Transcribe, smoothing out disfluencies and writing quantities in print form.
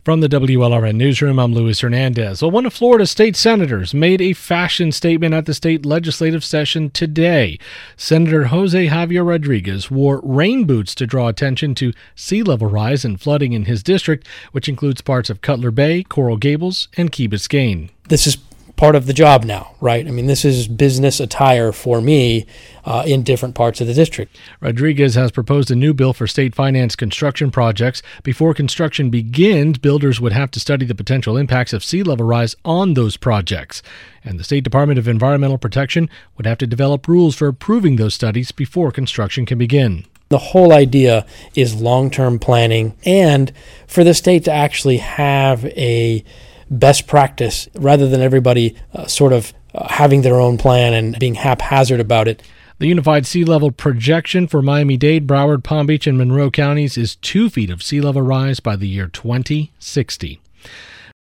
From the WLRN Newsroom, I'm Luis Hernandez. Well, one of Florida's state senators made a fashion statement at the state legislative session today. Senator Jose Javier Rodriguez wore rain boots to draw attention to sea level rise and flooding in his district, which includes parts of Cutler Bay, Coral Gables, and Key Biscayne. This is part of the job now, right? I mean, this is business attire for me in different parts of the district. Rodriguez has proposed a new bill for state-financed construction projects. Before construction begins, builders would have to study the potential impacts of sea level rise on those projects. And the State Department of Environmental Protection would have to develop rules for approving those studies before construction can begin. The whole idea is long-term planning and for the state to actually have a best practice rather than everybody having their own plan and being haphazard about it. The unified sea level projection for Miami-Dade, Broward, Palm Beach, and Monroe counties is 2 feet of sea level rise by the year 2060.